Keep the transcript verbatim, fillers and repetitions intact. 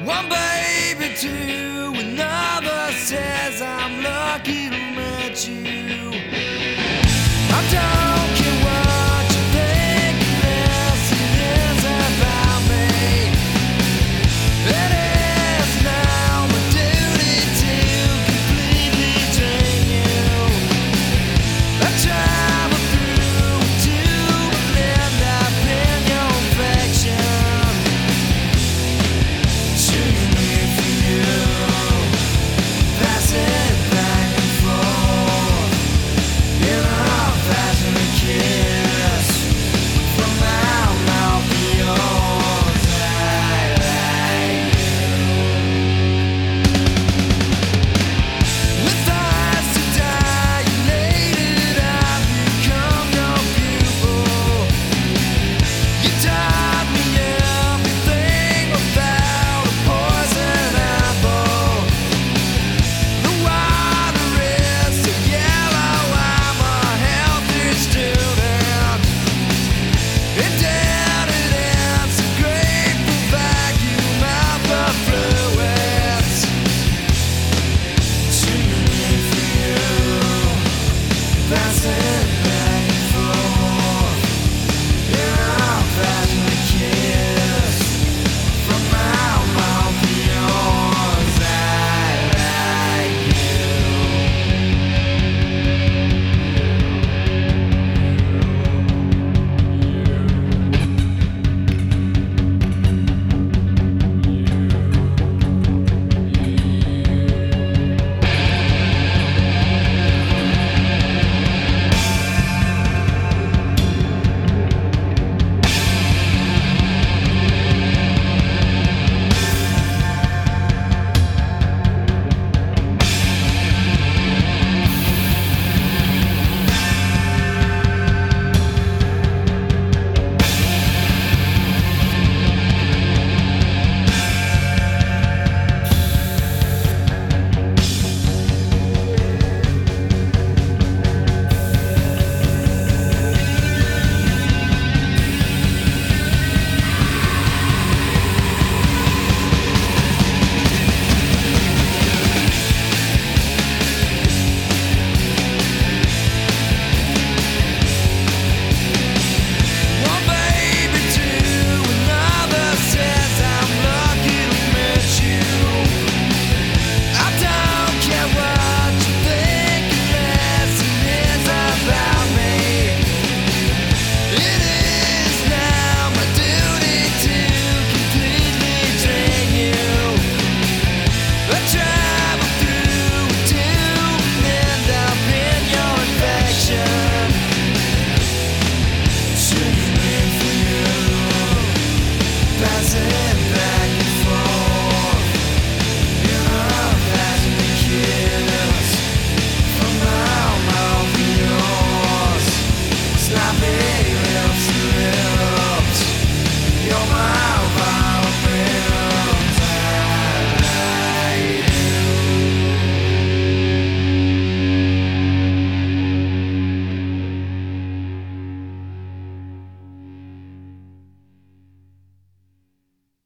One baby, two, another says I'm lucky to meet you. I don't care what you think, unless it is about me. It is now my duty to completely drain you. I travel through to end up in your affection. Shooting me for you, passing back and forth in a passionate kiss from my mouth to yours. I like you. With eyes so dilated, I've become your pupil. You taught me everything without a poison apple. The water is so yellow, I'm a healthy student. Indebted in some grateful vacuum of the fluids. Shooting for you, passing back and forth in a passionate kiss from my mouth to yours. I like one baby, two, another says I'm lucky to meet you. I don't care what you think, unless it is about me. It is now my duty to completely drain you. I travel through to end up in your infection. Shooting for you, passing